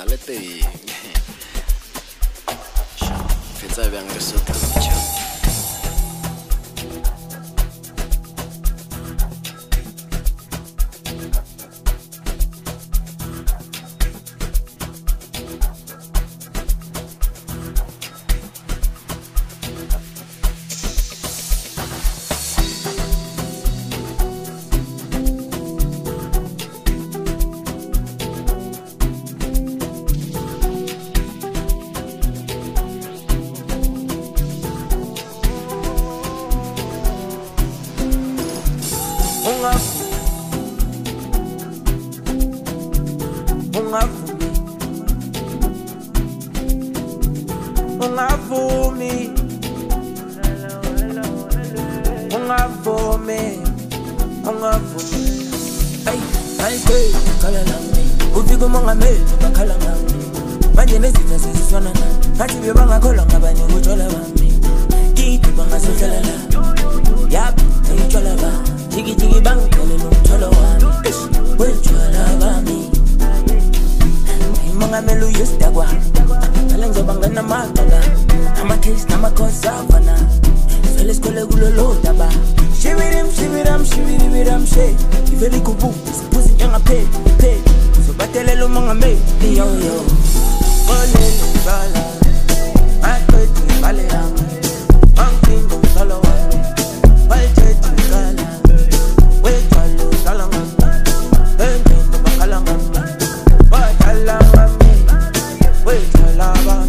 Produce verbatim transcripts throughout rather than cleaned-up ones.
Galete. Fetsa bjang re sotho mtho. Ungavumi, ungavumi, ungavumi. Ay, ay, hey, kala lami. Ufika umongameli bakhala ngami. Manje nezitha sezisona na. Ngathi bebangakholwa ngabanye ukuthola bami. Kithi bangasohlala la. Yap, ngithola ba. Jiki jiki bangicela nomtholo wami. Wethola bami. Umongameli uyisdakwa. Bangana magala, ama case nama kozavana. So let's go legulo lo daba. Shivirim shiviram shiviriviram she. Iveli kubu, pussy yanga pay pay. So batele lo manga me, yo yo. Olele bala, akoti bale yanga. Mankingo solo wami, balcheti kala. Wetalo salanga, endo bakalanga, bakalanga me, wetala.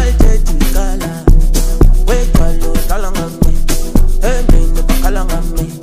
Hey, baby, bakalanga me.